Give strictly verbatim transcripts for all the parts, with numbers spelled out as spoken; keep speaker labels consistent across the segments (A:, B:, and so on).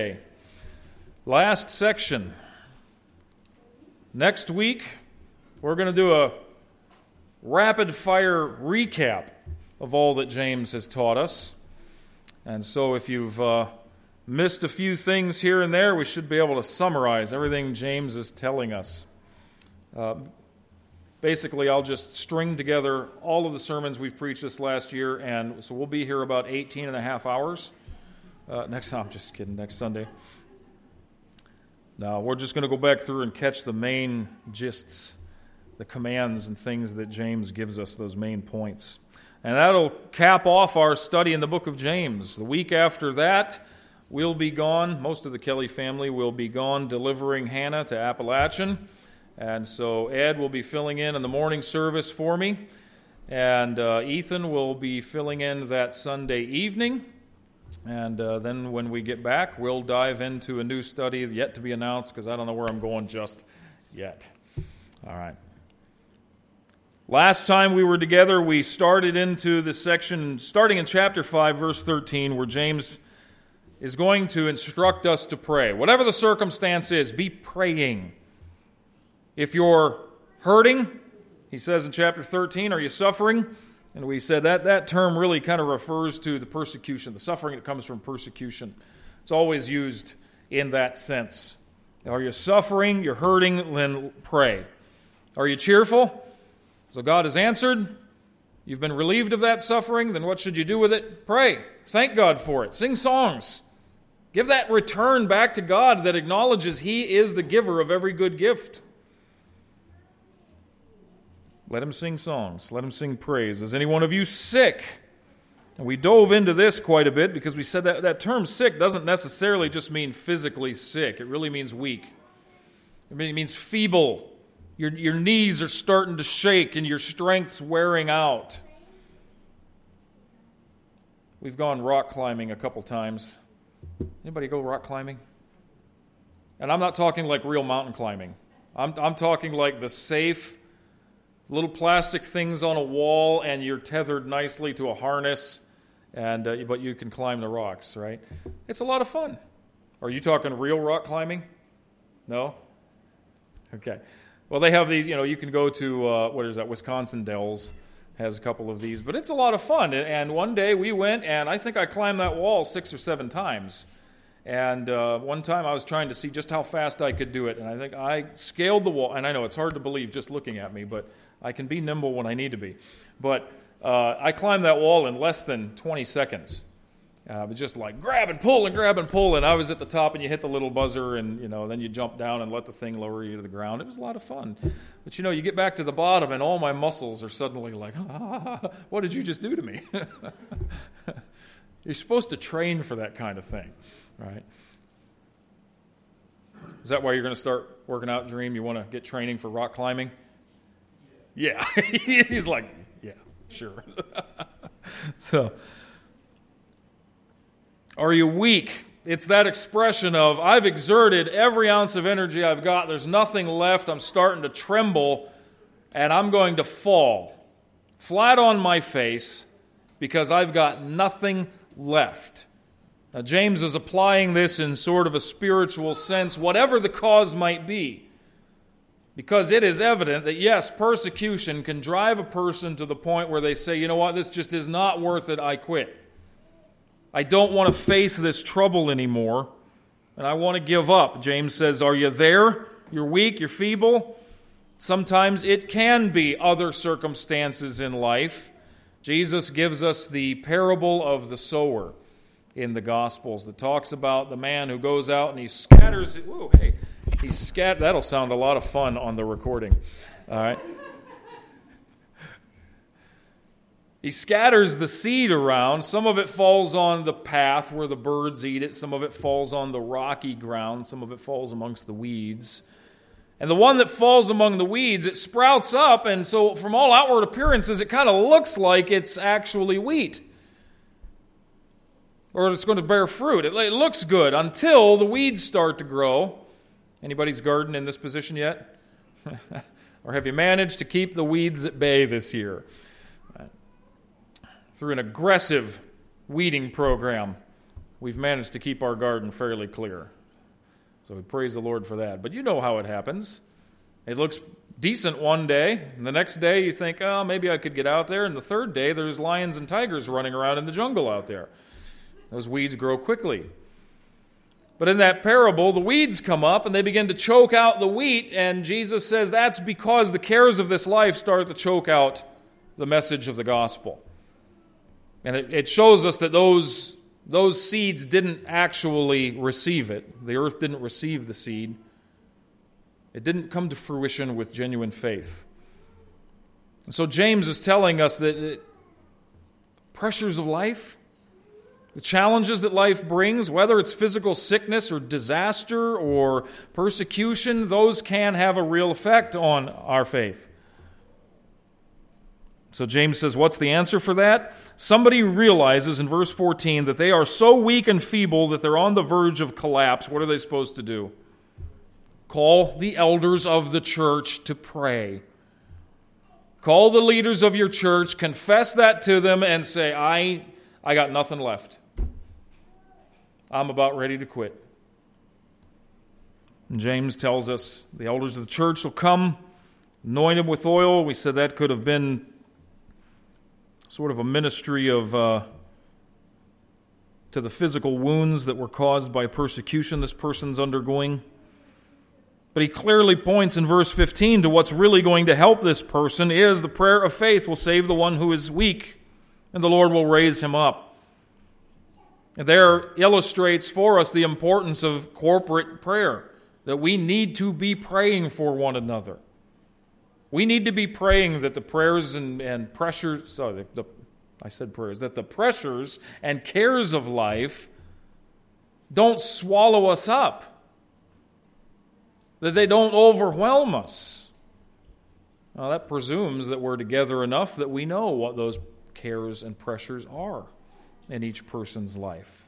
A: Last section. Next week, we're going to do a rapid-fire recap of all that James has taught us. And so if you've uh, missed a few things here and there, we should be able to summarize everything James is telling us. Uh, basically, I'll just string together all of the sermons we've preached this last year, and so we'll be here about eighteen and a half hours. Uh, next, I'm just kidding, next Sunday. Now, we're just going to go back through and catch the main gists, the commands and things that James gives us, those main points. And that'll cap off our study in the book of James. The week after that, we'll be gone. Most of the Kelly family will be gone delivering Hannah to Appalachian. And so Ed will be filling in in the morning service for me. And uh, Ethan will be filling in that Sunday evening. And uh, then when we get back, we'll dive into a new study yet to be announced because I don't know where I'm going just yet. All right. Last time we were together, we started into the section, starting in chapter five, verse thirteen, where James is going to instruct us to pray. Whatever the circumstance is, be praying. If you're hurting, he says in chapter thirteen, are you suffering? And we said that that term really kind of refers to the persecution, the suffering that comes from persecution. It's always used in that sense. Are you suffering? You're hurting? Then pray. Are you cheerful? So God has answered. You've been relieved of that suffering. Then what should you do with it? Pray. Thank God for it. Sing songs. Give that return back to God that acknowledges He is the giver of every good gift. Let him sing songs. Let him sing praise. Is any one of you sick? And we dove into this quite a bit because we said that that term sick doesn't necessarily just mean physically sick. It really means weak. It means feeble. Your, your knees are starting to shake and your strength's wearing out. We've gone rock climbing a couple times. Anybody go rock climbing? And I'm not talking like real mountain climbing. I'm, I'm talking like the safe little plastic things on a wall, and you're tethered nicely to a harness, and uh, but you can climb the rocks, right? It's a lot of fun. Are you talking real rock climbing? No? Okay. Well, they have these, you know, you can go to, uh, what is that, Wisconsin Dells has a couple of these, but it's a lot of fun. And one day we went, and I think I climbed that wall six or seven times. And uh, one time I was trying to see just how fast I could do it, and I think I scaled the wall. And I know it's hard to believe just looking at me, but I can be nimble when I need to be. But uh, I climbed that wall in less than twenty seconds. Uh, I was just like grab and pull and grab and pull, and I was at the top, and you hit the little buzzer, and you know, then you jump down and let the thing lower you to the ground. It was a lot of fun. But you know, you get back to the bottom, and all my muscles are suddenly like, ah, what did you just do to me? You're supposed to train for that kind of thing, right? Is that why you're going to start working out, Dream? You want to get training for rock climbing? Yeah. He's like, yeah, sure. So, are you weak? It's that expression of, I've exerted every ounce of energy I've got. There's nothing left. I'm starting to tremble, and I'm going to fall flat on my face because I've got nothing left. Now, James is applying this in sort of a spiritual sense, whatever the cause might be. Because it is evident that, yes, persecution can drive a person to the point where they say, you know what, this just is not worth it, I quit. I don't want to face this trouble anymore, and I want to give up. James says, are you there? You're weak, you're feeble. Sometimes it can be other circumstances in life. Jesus gives us the parable of the sower in the Gospels that talks about the man who goes out and he scatters it. Whoa, hey. He's scat. That'll sound a lot of fun on the recording. All right. He scatters the seed around. Some of it falls on the path where the birds eat it. Some of it falls on the rocky ground. Some of it falls amongst the weeds. And the one that falls among the weeds, it sprouts up, and so from all outward appearances, it kind of looks like it's actually wheat. Or it's going to bear fruit. It, it looks good until the weeds start to grow. Anybody's garden in this position yet? Or have you managed to keep the weeds at bay this year? Right. Through an aggressive weeding program. we've managed to keep our garden fairly clear. So we praise the Lord for that. But you know how it happens. It looks decent one day, and the next day you think, oh, maybe I could get out there, and the third day there's lions and tigers running around in the jungle out there. Those weeds grow quickly. But in that parable, the weeds come up and they begin to choke out the wheat, and Jesus says that's because the cares of this life start to choke out the message of the gospel. And it, it shows us that those, those seeds didn't actually receive it. The earth didn't receive the seed. It didn't come to fruition with genuine faith. And so James is telling us that it, pressures of life, the challenges that life brings, whether it's physical sickness or disaster or persecution, those can have a real effect on our faith. So James says, what's the answer for that? Somebody realizes in verse fourteen that they are so weak and feeble that they're on the verge of collapse. What are they supposed to do? Call the elders of the church to pray. Call the leaders of your church, confess that to them, and say, I, I got nothing left. I'm about ready to quit. And James tells us the elders of the church will come, anoint him with oil. We said that could have been sort of a ministry of uh, to the physical wounds that were caused by persecution this person's undergoing. But he clearly points in verse fifteen to what's really going to help this person is the prayer of faith will save the one who is weak, and the Lord will raise him up. And there illustrates for us the importance of corporate prayer, that we need to be praying for one another. We need to be praying that the prayers and, and pressures, sorry, the, I said prayers, that the pressures and cares of life don't swallow us up, that they don't overwhelm us. Now, that presumes that we're together enough that we know what those cares and pressures are in each person's life.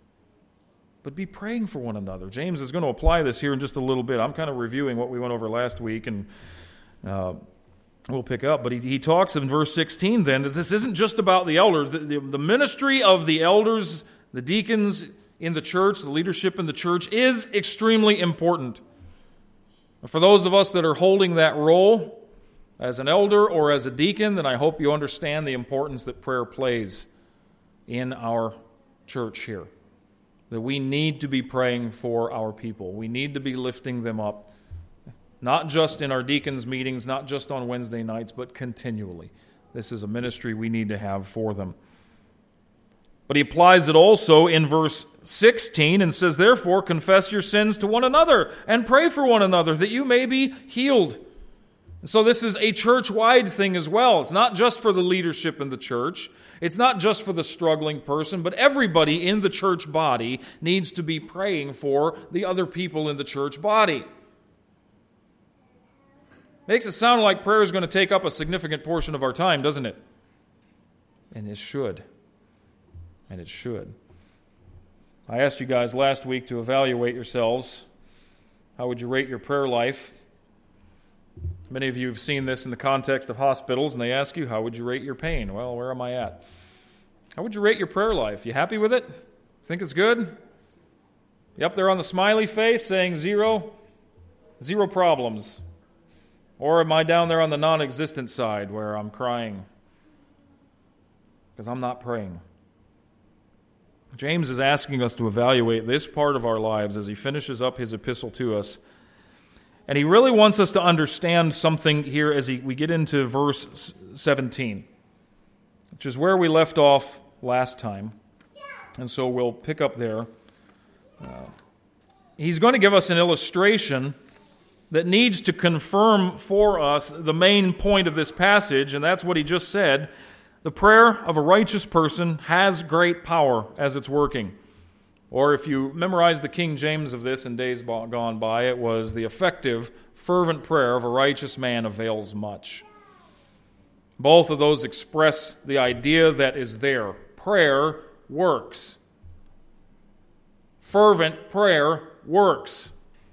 A: But be praying for one another. James is going to apply this here in just a little bit. I'm kind of reviewing what we went over last week, and uh, we'll pick up. But he, he talks in verse sixteen then that this isn't just about the elders. The, the, the ministry of the elders, the deacons in the church, the leadership in the church is extremely important. For those of us that are holding that role as an elder or as a deacon, then I hope you understand the importance that prayer plays in our church here. That we need to be praying for our people. We need to be lifting them up, not just in our deacons' meetings, not just on Wednesday nights, but continually. This is a ministry we need to have for them. But he applies it also in verse sixteen and says, therefore, confess your sins to one another and pray for one another that you may be healed. And so this is a church-wide thing as well. It's not just for the leadership in the church. It's not just for the struggling person, but everybody in the church body needs to be praying for the other people in the church body. Makes it sound like prayer is going to take up a significant portion of our time, doesn't it? And it should. And it should. I asked you guys last week to evaluate yourselves. How would you rate your prayer life? Many of you have seen this in the context of hospitals, and they ask you, how would you rate your pain? Well, where am I at? How would you rate your prayer life? You happy with it? Think it's good? You up there on the smiley face saying zero? Zero problems. Or am I down there on the non-existent side where I'm crying because I'm not praying? James is asking us to evaluate this part of our lives as he finishes up his epistle to us. And he really wants us to understand something here as he, we get into verse seventeen, which is where we left off last time. And so we'll pick up there. Uh, he's going to give us an illustration that needs to confirm for us the main point of this passage, and that's what he just said. The prayer of a righteous person has great power as it's working. Or if you memorize the King James of this in days gone by, it was the effective, fervent prayer of a righteous man avails much. Both of those express the idea that is there. Prayer works. Fervent prayer works.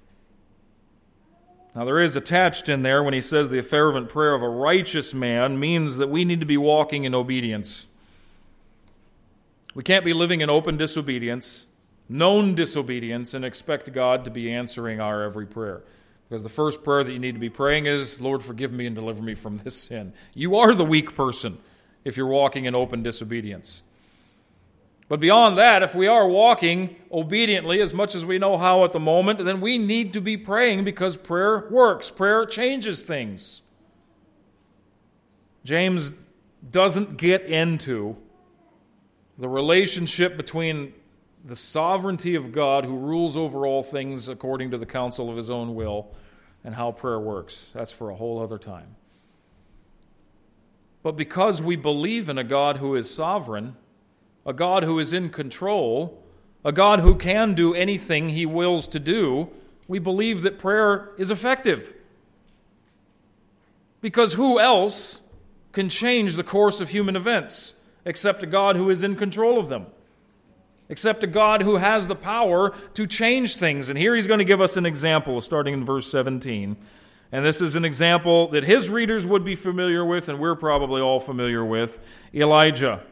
A: Now there is attached in there when he says the fervent prayer of a righteous man means that we need to be walking in obedience. We can't be living in open disobedience. known disobedience, and expect God to be answering our every prayer. Because the first prayer that you need to be praying is, Lord, forgive me and deliver me from this sin. You are the weak person if you're walking in open disobedience. But beyond that, if we are walking obediently as much as we know how at the moment, then we need to be praying because prayer works. Prayer changes things. James doesn't get into the relationship between the sovereignty of God who rules over all things according to the counsel of his own will and how prayer works. That's for a whole other time. But because we believe in a God who is sovereign, a God who is in control, a God who can do anything he wills to do, we believe that prayer is effective. Because who else can change the course of human events except a God who is in control of them? Except a God who has the power to change things. And here he's going to give us an example, starting in verse seventeen. And this is an example that his readers would be familiar with, and we're probably all familiar with. Elijah.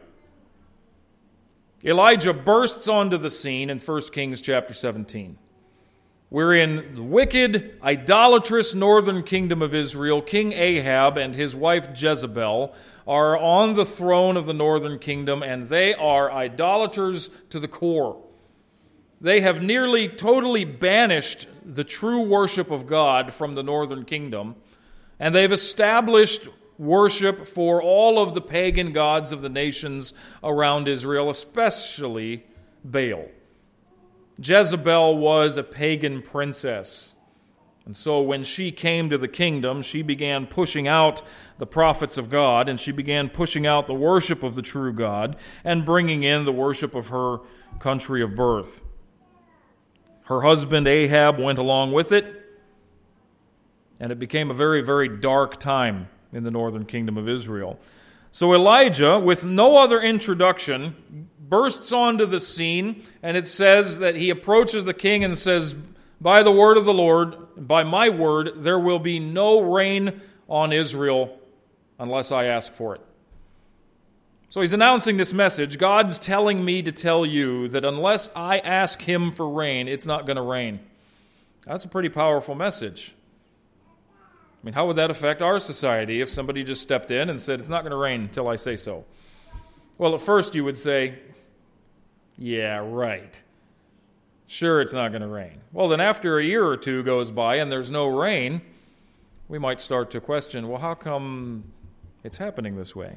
A: Elijah bursts onto the scene in First Kings chapter seventeen. We're in the wicked, idolatrous northern kingdom of Israel. King Ahab and his wife Jezebel are on the throne of the northern kingdom, and they are idolaters to the core. They have nearly totally banished the true worship of God from the northern kingdom, and they've established worship for all of the pagan gods of the nations around Israel, especially Baal. Jezebel was a pagan princess. And so when she came to the kingdom, she began pushing out the prophets of God, and she began pushing out the worship of the true God and bringing in the worship of her country of birth. Her husband Ahab went along with it, and it became a very, very dark time in the northern kingdom of Israel. So Elijah, with no other introduction, bursts onto the scene, and it says that he approaches the king and says, by the word of the Lord, by my word, there will be no rain on Israel unless I ask for it. So he's announcing this message. God's telling me to tell you that unless I ask him for rain, it's not going to rain. That's a pretty powerful message. I mean, how would that affect our society if somebody just stepped in and said, it's not going to rain until I say so? Well, at first you would say, yeah, right. Sure, it's not going to rain. Well, then after a year or two goes by and there's no rain, we might start to question, well, how come it's happening this way?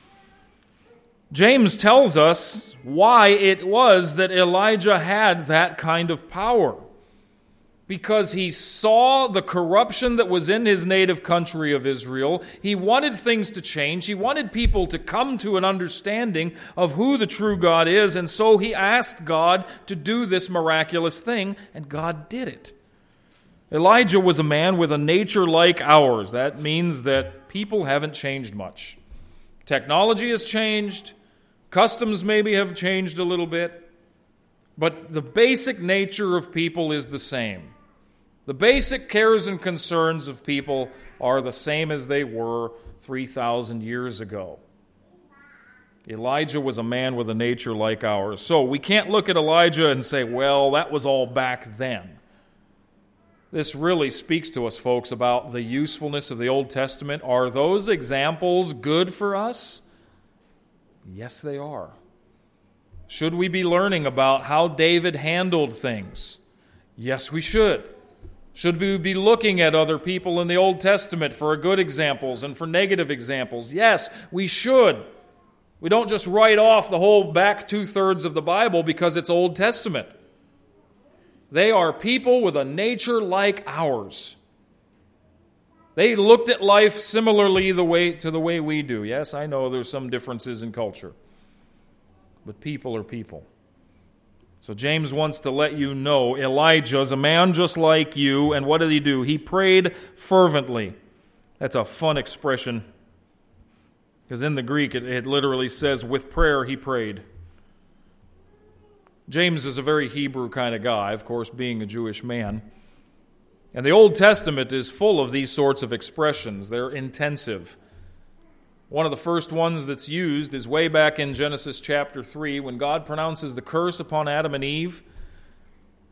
A: James tells us why it was that Elijah had that kind of power. Because he saw the corruption that was in his native country of Israel. He wanted things to change. He wanted people to come to an understanding of who the true God is. And so he asked God to do this miraculous thing, and God did it. Elijah was a man with a nature like ours. That means that people haven't changed much. Technology has changed. Customs maybe have changed a little bit. But the basic nature of people is the same. The basic cares and concerns of people are the same as they were three thousand years ago. Elijah was a man with a nature like ours. So we can't look at Elijah and say, well, that was all back then. This really speaks to us, folks, about the usefulness of the Old Testament. Are those examples good for us? Yes, they are. Should we be learning about how David handled things? Yes, we should. Should we be looking at other people in the Old Testament for good examples and for negative examples? Yes, we should. We don't just write off the whole back two-thirds of the Bible because it's Old Testament. They are people with a nature like ours. They looked at life similarly the way to the way we do. Yes, I know there's some differences in culture. But people are people. So James wants to let you know Elijah's a man just like you, and what did he do? He prayed fervently. That's a fun expression, because in the Greek it, it literally says, with prayer he prayed. James is a very Hebrew kind of guy, of course, being a Jewish man. And the Old Testament is full of these sorts of expressions. They're intensive. One of the first ones that's used is way back in Genesis chapter three, when God pronounces the curse upon Adam and Eve.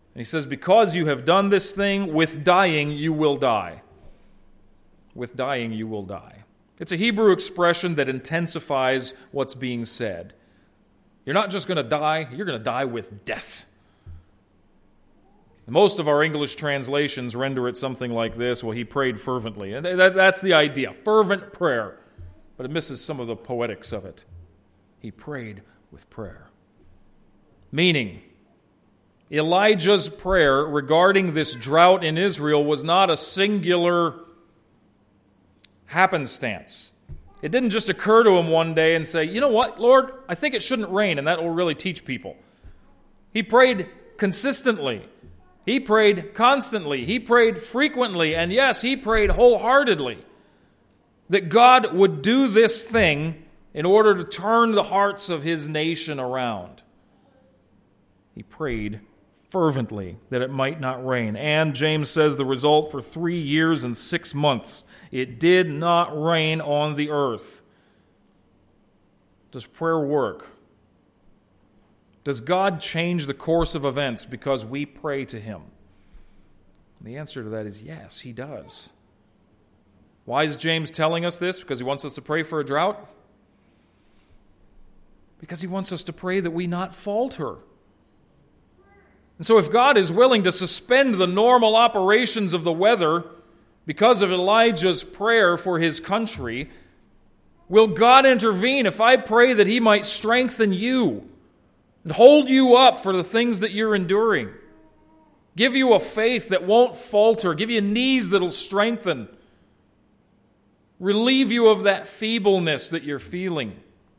A: And he says, because you have done this thing, with dying you will die. With dying you will die. It's a Hebrew expression that intensifies what's being said. You're not just going to die, you're going to die with death. Most of our English translations render it something like this. Well, he prayed fervently. And that, that's the idea, fervent prayer. But it misses some of the poetics of it. He prayed with prayer. Meaning, Elijah's prayer regarding this drought in Israel was not a singular happenstance. It didn't just occur to him one day and say, you know what, Lord, I think it shouldn't rain, and that will really teach people. He prayed consistently. He prayed constantly. He prayed frequently. And yes, he prayed wholeheartedly that God would do this thing in order to turn the hearts of his nation around. He prayed fervently that it might not rain. And James says the result for three years and six months, it did not rain on the earth. Does prayer work? Does God change the course of events because we pray to him? And the answer to that is yes, he does. Why is James telling us this? Because he wants us to pray for a drought? Because he wants us to pray that we not falter. And so if God is willing to suspend the normal operations of the weather because of Elijah's prayer for his country, will God intervene if I pray that he might strengthen you and hold you up for the things that you're enduring? Give you a faith that won't falter. Give you knees that'll strengthen. Relieve you of that feebleness that you're feeling.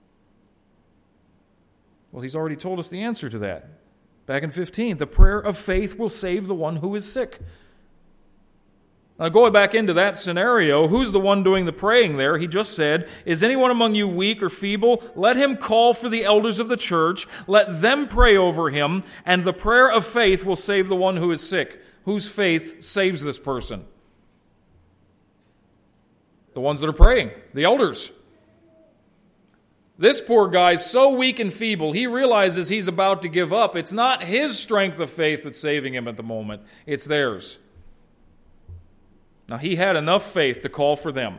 A: Well, he's already told us the answer to that. Back in fifteen, the prayer of faith will save the one who is sick. Now, going back into that scenario, who's the one doing the praying there? He just said, is anyone among you weak or feeble? Let him call for the elders of the church. Let them pray over him, and the prayer of faith will save the one who is sick. Whose faith saves this person? The ones that are praying, the elders. This poor guy's so weak and feeble, he realizes he's about to give up. It's not his strength of faith that's saving him at the moment. It's theirs. Now, he had enough faith to call for them.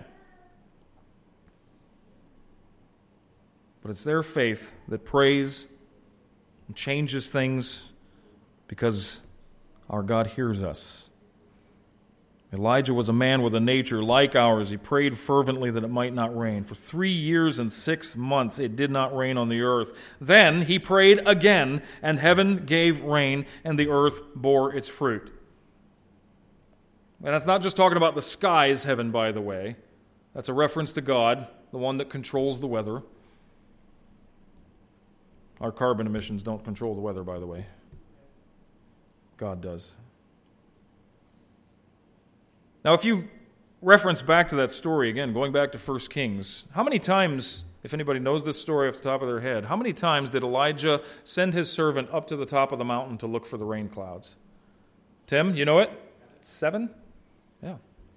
A: But it's their faith that prays and changes things because our God hears us. Elijah was a man with a nature like ours. He prayed fervently that it might not rain. For three years and six months it did not rain on the earth. Then he prayed again, and heaven gave rain, and the earth bore its fruit. And that's not just talking about the skies, heaven, by the way. That's a reference to God, the one that controls the weather. Our carbon emissions don't control the weather, by the way. God does. Now, if you reference back to that story, again, going back to First Kings, how many times, if anybody knows this story off the top of their head, how many times did Elijah send his servant up to the top of the mountain to look for the rain clouds? Tim, you know it? Seven? Yeah.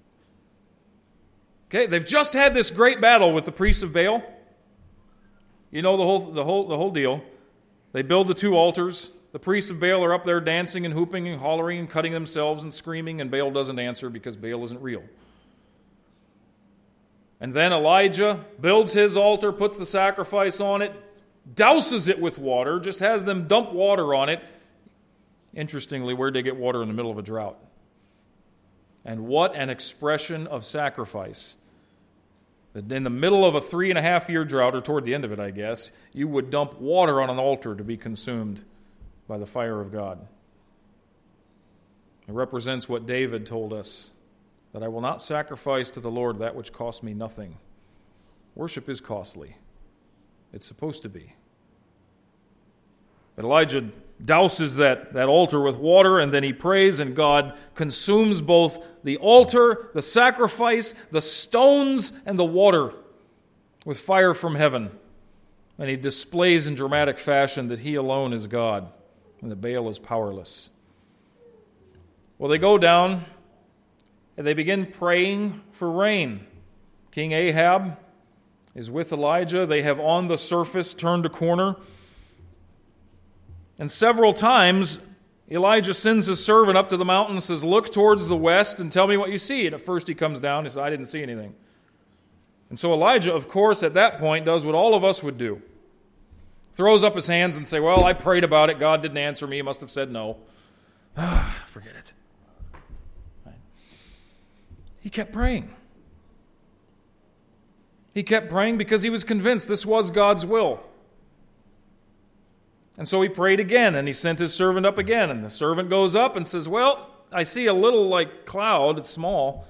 A: Okay, they've just had this great battle with the priests of Baal. You know the whole, the whole, the whole deal. They build the two altars. The priests of Baal are up there dancing and hooping and hollering and cutting themselves and screaming, and Baal doesn't answer because Baal isn't real. And then Elijah builds his altar, puts the sacrifice on it, douses it with water, just has them dump water on it. Interestingly, where'd they get water in the middle of a drought? And what an expression of sacrifice. That in the middle of a three and a half year drought, or toward the end of it, I guess, you would dump water on an altar to be consumed by the fire of God. It represents what David told us, that I will not sacrifice to the Lord that which costs me nothing. Worship is costly. It's supposed to be. But Elijah douses that, that altar with water, and then he prays, and God consumes both the altar, the sacrifice, the stones, and the water with fire from heaven. And he displays in dramatic fashion that he alone is God, and that Baal is powerless. Well, they go down, and they begin praying for rain. King Ahab is with Elijah. They have on the surface turned a corner. And several times Elijah sends his servant up to the mountain and says, look towards the west and tell me what you see. And at first he comes down and says, I didn't see anything. And so Elijah, of course, at that point does what all of us would do. Throws up his hands and say, well, I prayed about it. God didn't answer me. He must have said no. Forget it. Right. He kept praying. He kept praying because he was convinced this was God's will. And so he prayed again, and he sent his servant up again. And the servant goes up and says, well, I see a little like cloud. It's small.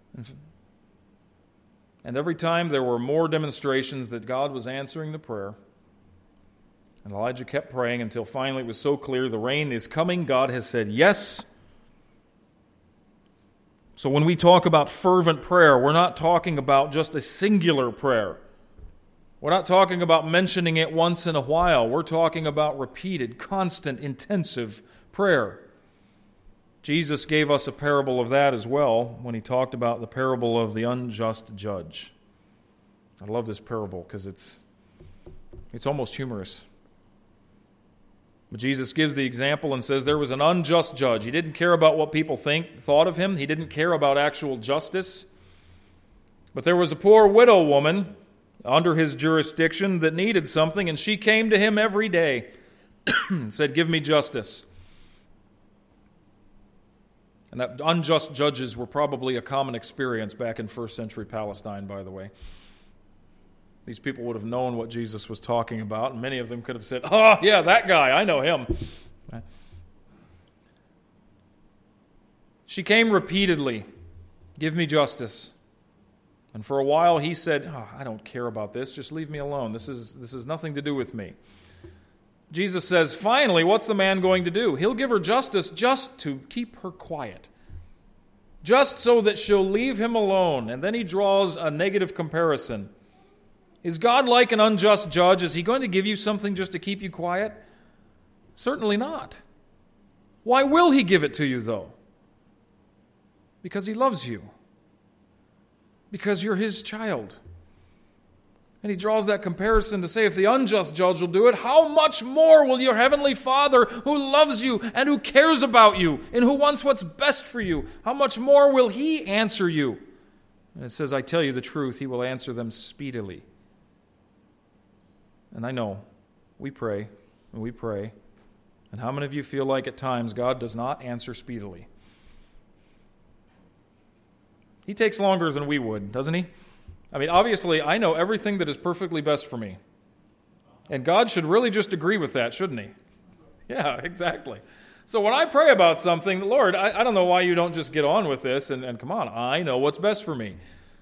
A: And every time there were more demonstrations that God was answering the prayer. And Elijah kept praying until finally it was so clear the rain is coming. God has said yes. So when we talk about fervent prayer, we're not talking about just a singular prayer. We're not talking about mentioning it once in a while. We're talking about repeated, constant, intensive prayer. Jesus gave us a parable of that as well when he talked about the parable of the unjust judge. I love this parable because it's it's almost humorous. But Jesus gives the example and says there was an unjust judge. He didn't care about what people think, thought of him. He didn't care about actual justice. But there was a poor widow woman under his jurisdiction that needed something, and she came to him every day and said, give me justice. And that unjust judges were probably a common experience back in first century Palestine, by the way. These people would have known what Jesus was talking about, and many of them could have said, oh, yeah, that guy, I know him. She came repeatedly, give me justice. And for a while he said, oh, I don't care about this, just leave me alone. This is this has nothing to do with me. Jesus says, finally, what's the man going to do? He'll give her justice just to keep her quiet, just so that she'll leave him alone. And then he draws a negative comparison. Is God like an unjust judge? Is he going to give you something just to keep you quiet? Certainly not. Why will he give it to you, though? Because he loves you. Because you're his child. And he draws that comparison to say, if the unjust judge will do it, how much more will your heavenly Father, who loves you and who cares about you and who wants what's best for you, how much more will he answer you? And it says, I tell you the truth, he will answer them speedily. And I know, we pray, and we pray. And how many of you feel like at times God does not answer speedily? He takes longer than we would, doesn't he? I mean, obviously, I know everything that is perfectly best for me. And God should really just agree with that, shouldn't he? Yeah, exactly. So when I pray about something, Lord, I, I don't know why you don't just get on with this and, and come on, I know what's best for me.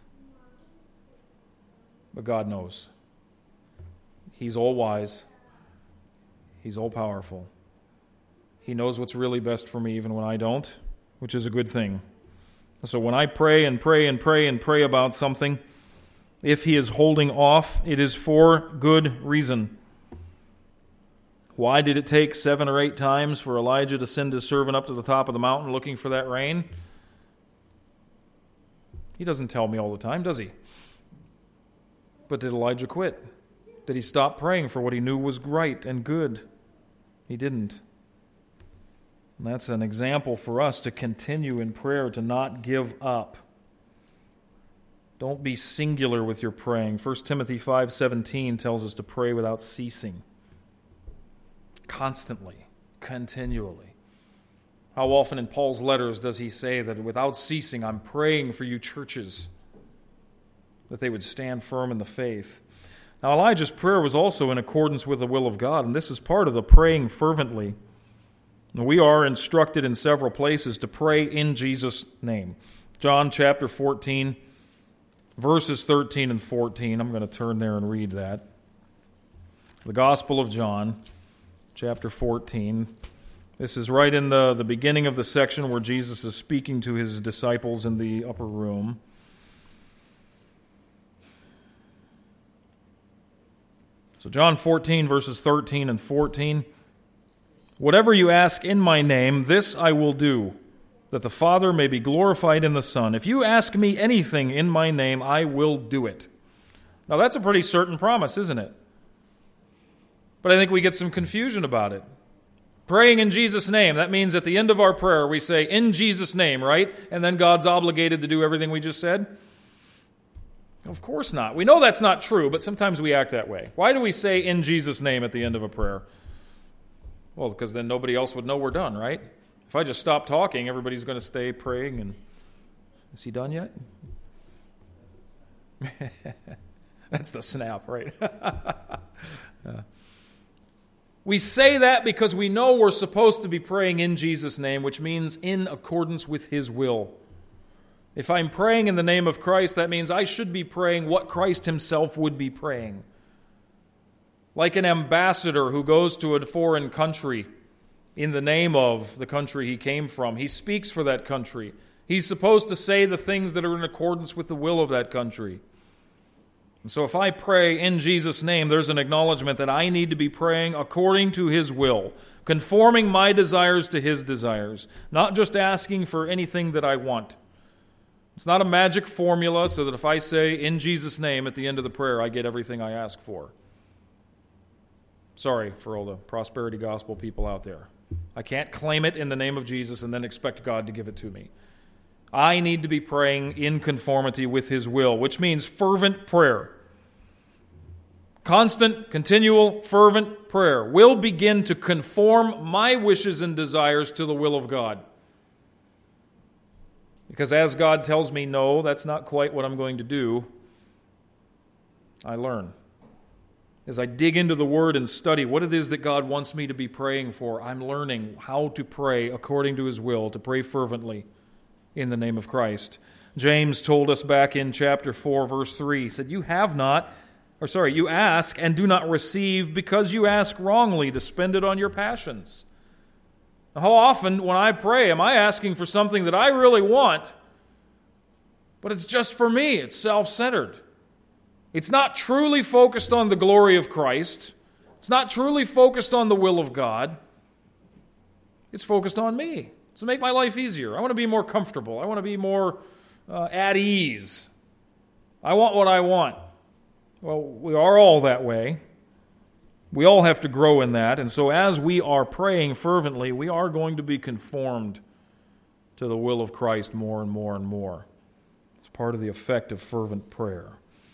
A: But God knows. He's all-wise. He's all-powerful. He knows what's really best for me even when I don't, which is a good thing. So when I pray and pray and pray and pray about something, if he is holding off, it is for good reason. Why did it take seven or eight times for Elijah to send his servant up to the top of the mountain looking for that rain? He doesn't tell me all the time, does he? But did Elijah quit? Did he stop praying for what he knew was right and good? He didn't. And that's an example for us to continue in prayer, to not give up. Don't be singular with your praying. First Timothy five seventeen tells us to pray without ceasing. Constantly, continually. How often in Paul's letters does he say that without ceasing, I'm praying for you churches, that they would stand firm in the faith. Now Elijah's prayer was also in accordance with the will of God, and this is part of the praying fervently. We are instructed in several places to pray in Jesus' name. John chapter fourteen, verses thirteen and fourteen. I'm going to turn there and read that. The Gospel of John, chapter fourteen. This is right in the, the beginning of the section where Jesus is speaking to his disciples in the upper room. So John fourteen, verses thirteen and fourteen. Whatever you ask in my name, this I will do, that the Father may be glorified in the Son. If you ask me anything in my name, I will do it. Now that's a pretty certain promise, isn't it? But I think we get some confusion about it. Praying in Jesus' name, that means at the end of our prayer we say, in Jesus' name, right? And then God's obligated to do everything we just said? Of course not. We know that's not true, but sometimes we act that way. Why do we say in Jesus' name at the end of a prayer? Well, because then nobody else would know we're done, right? If I just stop talking, everybody's going to stay praying. And is he done yet? That's the snap, right? uh. We say that because we know we're supposed to be praying in Jesus' name, which means in accordance with His will. If I'm praying in the name of Christ, that means I should be praying what Christ Himself would be praying. Like an ambassador who goes to a foreign country in the name of the country he came from. He speaks for that country. He's supposed to say the things that are in accordance with the will of that country. And so if I pray in Jesus' name, there's an acknowledgement that I need to be praying according to His will, conforming my desires to His desires, not just asking for anything that I want. It's not a magic formula so that if I say in Jesus' name at the end of the prayer, I get everything I ask for. Sorry for all the prosperity gospel people out there. I can't claim it in the name of Jesus and then expect God to give it to me. I need to be praying in conformity with His will, which means fervent prayer. Constant, continual, fervent prayer will begin to conform my wishes and desires to the will of God. Because as God tells me, no, that's not quite what I'm going to do, I learn. As I dig into the Word and study what it is that God wants me to be praying for, I'm learning how to pray according to His will, to pray fervently in the name of Christ. James told us back in chapter four, verse three, he said, You have not, or sorry, you ask and do not receive because you ask wrongly to spend it on your passions. Now, how often when I pray am I asking for something that I really want, but it's just for me, it's self-centered. It's not truly focused on the glory of Christ. It's not truly focused on the will of God. It's focused on me. To make my life easier. I want to be more comfortable. I want to be more uh, at ease. I want what I want. Well, we are all that way. We all have to grow in that. And so as we are praying fervently, we are going to be conformed to the will of Christ more and more and more. It's part of the effect of fervent prayer.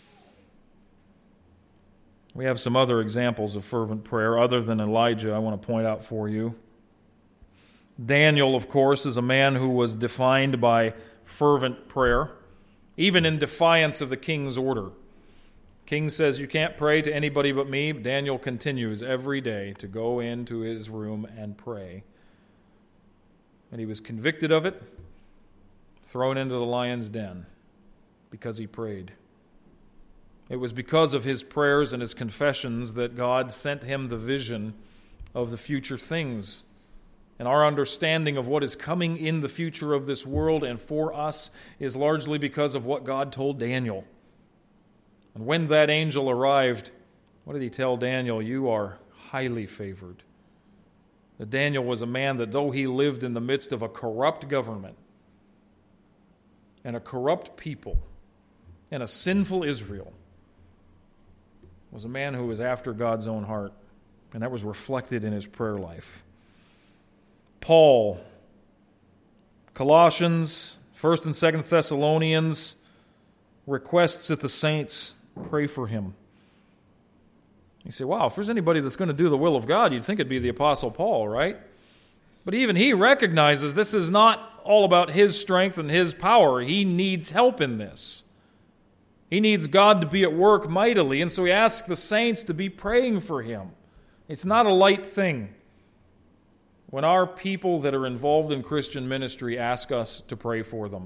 A: We have some other examples of fervent prayer other than Elijah I want to point out for you. Daniel, of course, is a man who was defined by fervent prayer, even in defiance of the king's order. King says, you can't pray to anybody but me. Daniel continues every day to go into his room and pray. And he was convicted of it, thrown into the lion's den because he prayed. It was because of his prayers and his confessions that God sent him the vision of the future things. And our understanding of what is coming in the future of this world and for us is largely because of what God told Daniel. And when that angel arrived, what did he tell Daniel? You are highly favored. That Daniel was a man that though he lived in the midst of a corrupt government and a corrupt people and a sinful Israel, was a man who was after God's own heart. And that was reflected in his prayer life. Paul, Colossians, First and Second Thessalonians, requests that the saints pray for him. You say, wow, if there's anybody that's going to do the will of God, you'd think it'd be the Apostle Paul, right? But even he recognizes this is not all about his strength and his power. He needs help in this. He needs God to be at work mightily, and so he asks the saints to be praying for him. It's not a light thing when our people that are involved in Christian ministry ask us to pray for them.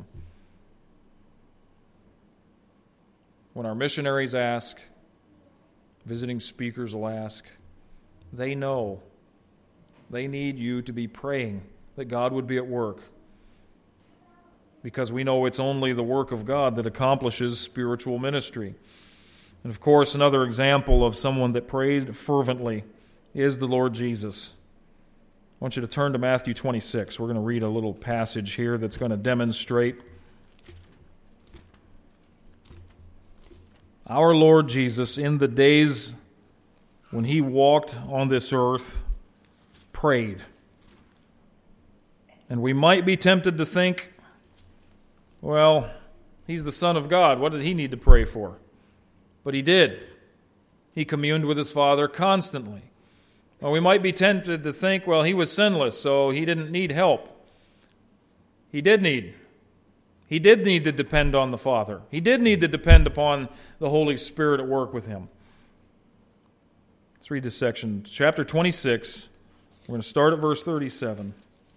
A: When our missionaries ask, visiting speakers will ask, they know they need you to be praying that God would be at work. Because we know it's only the work of God that accomplishes spiritual ministry. And of course, another example of someone that prayed fervently is the Lord Jesus. I want you to turn to Matthew twenty-six. We're going to read a little passage here that's going to demonstrate our Lord Jesus, in the days when he walked on this earth, prayed. And we might be tempted to think, well, he's the Son of God. What did he need to pray for? But he did. He communed with his Father constantly. Or we might be tempted to think, well, he was sinless, so he didn't need help. He did need. He did need to depend on the Father. He did need to depend upon the Holy Spirit at work with him. Let's read this section. Chapter twenty-six. We're going to start at verse thirty-seven.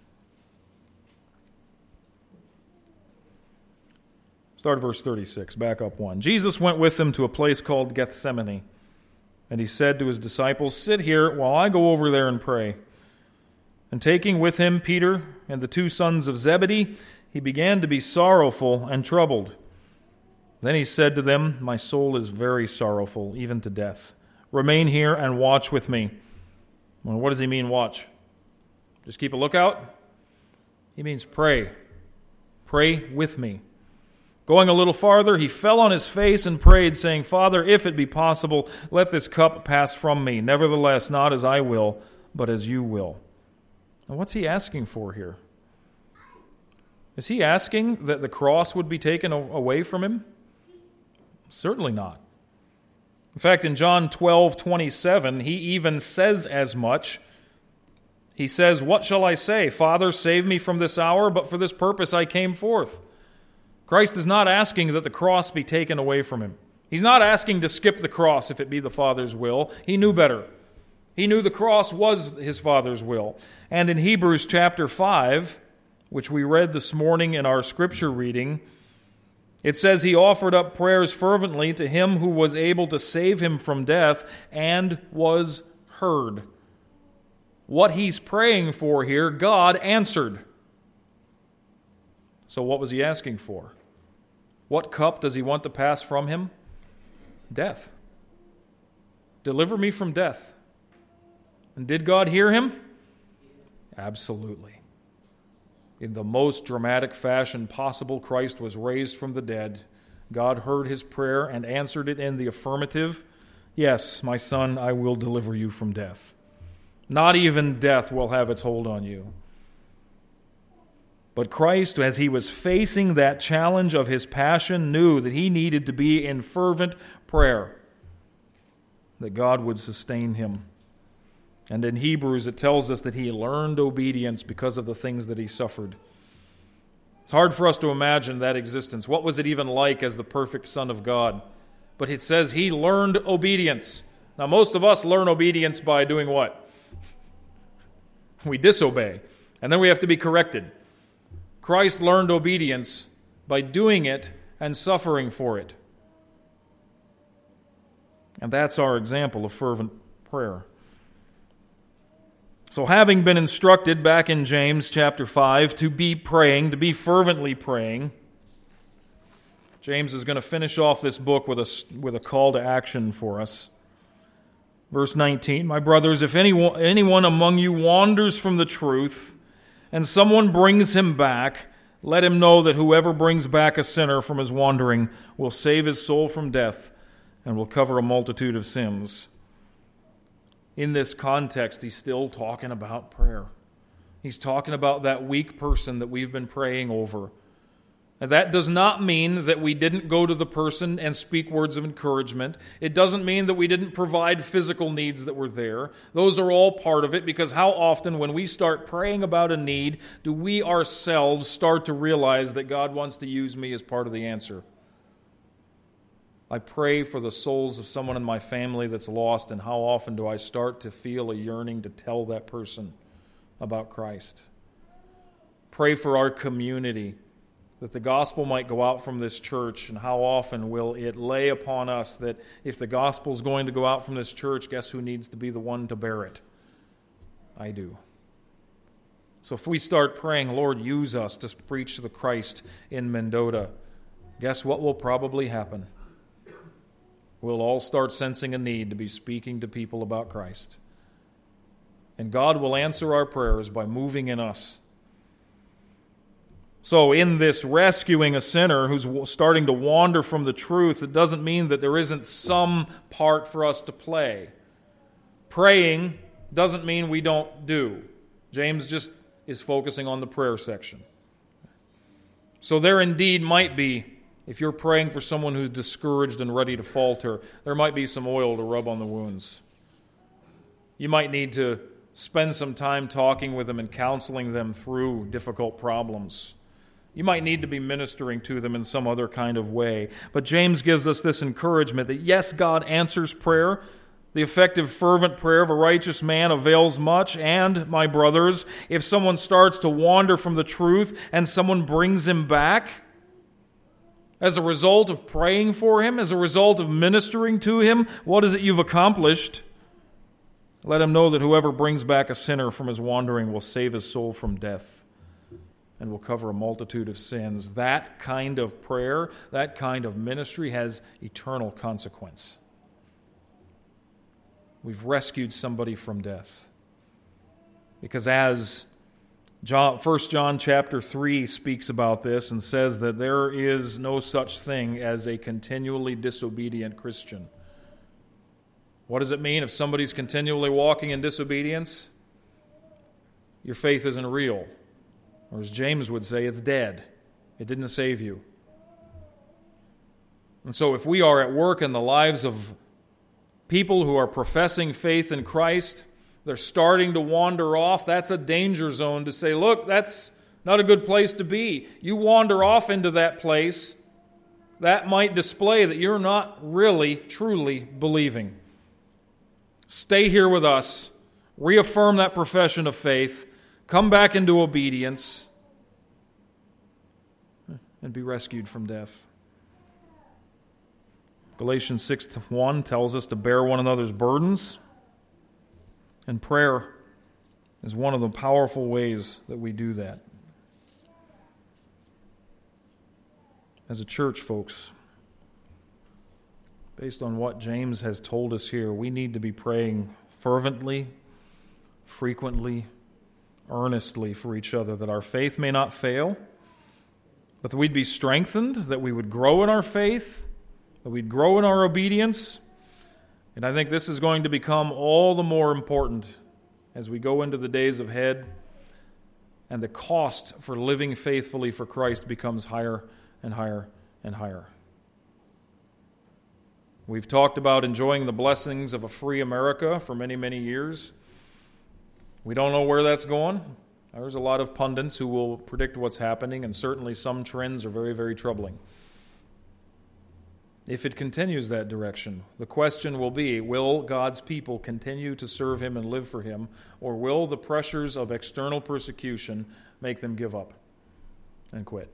A: Start at verse thirty-six. Back up one. Jesus went with them to a place called Gethsemane. And he said to his disciples, "Sit here while I go over there and pray." And taking with him Peter and the two sons of Zebedee, he began to be sorrowful and troubled. Then he said to them, "My soul is very sorrowful, even to death. Remain here and watch with me." Well, what does he mean, watch? Just keep a lookout? He means pray. Pray with me. Going a little farther, he fell on his face and prayed, saying, "Father, if it be possible, let this cup pass from me. Nevertheless, not as I will, but as you will." And what's he asking for here? Is he asking that the cross would be taken away from him? Certainly not. In fact, in John twelve twenty-seven, he even says as much. He says, "What shall I say? Father, save me from this hour, but for this purpose I came forth." Christ is not asking that the cross be taken away from him. He's not asking to skip the cross if it be the Father's will. He knew better. He knew the cross was his Father's will. And in Hebrews chapter five, which we read this morning in our scripture reading, it says he offered up prayers fervently to him who was able to save him from death and was heard. What he's praying for here, God answered. So what was he asking for? What cup does he want to pass from him? Death. Deliver me from death. And did God hear him? Absolutely. In the most dramatic fashion possible, Christ was raised from the dead. God heard his prayer and answered it in the affirmative. "Yes, my son, I will deliver you from death. Not even death will have its hold on you." But Christ, as he was facing that challenge of his passion, knew that he needed to be in fervent prayer, that God would sustain him. And in Hebrews, it tells us that he learned obedience because of the things that he suffered. It's hard for us to imagine that existence. What was it even like as the perfect Son of God? But it says he learned obedience. Now, most of us learn obedience by doing what? We disobey, and then we have to be corrected. Christ learned obedience by doing it and suffering for it. And that's our example of fervent prayer. So having been instructed back in James chapter five to be praying, to be fervently praying, James is going to finish off this book with a, with a call to action for us. Verse nineteen, "My brothers, if anyone, anyone among you wanders from the truth, and someone brings him back, let him know that whoever brings back a sinner from his wandering will save his soul from death and will cover a multitude of sins." In this context, he's still talking about prayer. He's talking about that weak person that we've been praying over. And that does not mean that we didn't go to the person and speak words of encouragement. It doesn't mean that we didn't provide physical needs that were there. Those are all part of it, because how often when we start praying about a need, do we ourselves start to realize that God wants to use me as part of the answer? I pray for the souls of someone in my family that's lost, and how often do I start to feel a yearning to tell that person about Christ? Pray for our community, that the gospel might go out from this church, and how often will it lay upon us that if the gospel is going to go out from this church, guess who needs to be the one to bear it? I do. So if we start praying, "Lord, use us to preach the Christ in Mendota," guess what will probably happen? We'll all start sensing a need to be speaking to people about Christ. And God will answer our prayers by moving in us. So in this rescuing a sinner who's starting to wander from the truth, it doesn't mean that there isn't some part for us to play. Praying doesn't mean we don't do. James just is focusing on the prayer section. So there indeed might be, if you're praying for someone who's discouraged and ready to falter, there might be some oil to rub on the wounds. You might need to spend some time talking with them and counseling them through difficult problems. You might need to be ministering to them in some other kind of way. But James gives us this encouragement that yes, God answers prayer. The effective, fervent prayer of a righteous man avails much. And, my brothers, if someone starts to wander from the truth and someone brings him back, as a result of praying for him, as a result of ministering to him, what is it you've accomplished? Let him know that whoever brings back a sinner from his wandering will save his soul from death and will cover a multitude of sins. That kind of prayer, that kind of ministry has eternal consequence. We've rescued somebody from death. Because as John, First John chapter three speaks about this and says that there is no such thing as a continually disobedient Christian. What does it mean if somebody's continually walking in disobedience? Your faith isn't real. Or as James would say, it's dead. It didn't save you. And so if we are at work in the lives of people who are professing faith in Christ, they're starting to wander off, that's a danger zone to say, look, that's not a good place to be. You wander off into that place, that might display that you're not really, truly believing. Stay here with us. Reaffirm that profession of faith. Come back into obedience. And be rescued from death. Galatians six one tells us to bear one another's burdens. And prayer is one of the powerful ways that we do that. As a church, folks, based on what James has told us here, we need to be praying fervently, frequently, earnestly for each other, that our faith may not fail, but that we'd be strengthened, that we would grow in our faith, that we'd grow in our obedience. And I think this is going to become all the more important as we go into the days ahead, and the cost for living faithfully for Christ becomes higher and higher and higher. We've talked about enjoying the blessings of a free America for many, many years. We don't know where that's going. There's a lot of pundits who will predict what's happening, and certainly some trends are very, very troubling. If it continues that direction, the question will be, will God's people continue to serve Him and live for Him, or will the pressures of external persecution make them give up and quit?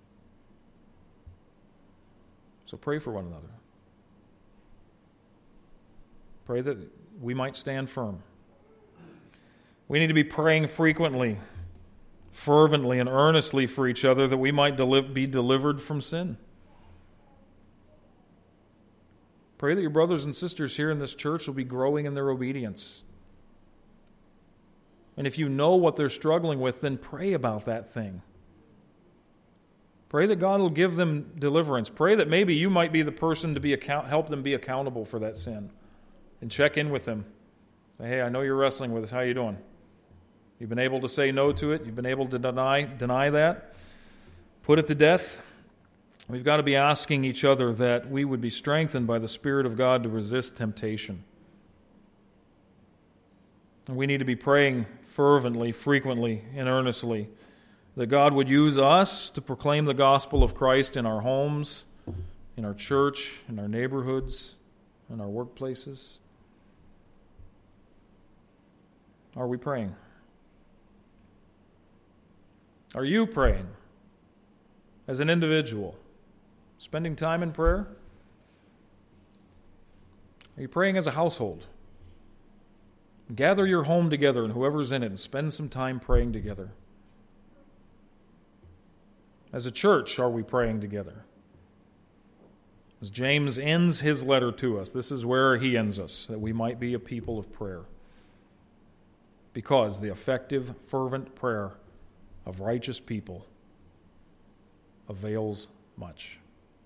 A: So pray for one another. Pray that we might stand firm. We need to be praying frequently, fervently, and earnestly for each other that we might deli- be delivered from sin. Pray that your brothers and sisters here in this church will be growing in their obedience. And if you know what they're struggling with, then pray about that thing. Pray that God will give them deliverance. Pray that maybe you might be the person to be account- help them be accountable for that sin. And check in with them. Say, hey, I know you're wrestling with this. How are you doing? You've been able to say no to it. You've been able to deny deny that. Put it to death. We've got to be asking each other that we would be strengthened by the Spirit of God to resist temptation. And we need to be praying fervently, frequently, and earnestly that God would use us to proclaim the gospel of Christ in our homes, in our church, in our neighborhoods, in our workplaces. Are we praying? Are you praying as an individual? Spending time in prayer? Are you praying as a household? Gather your home together and whoever's in it and spend some time praying together. As a church, are we praying together? As James ends his letter to us, this is where he ends us, that we might be a people of prayer. Because the effective, fervent prayer of righteous people avails much.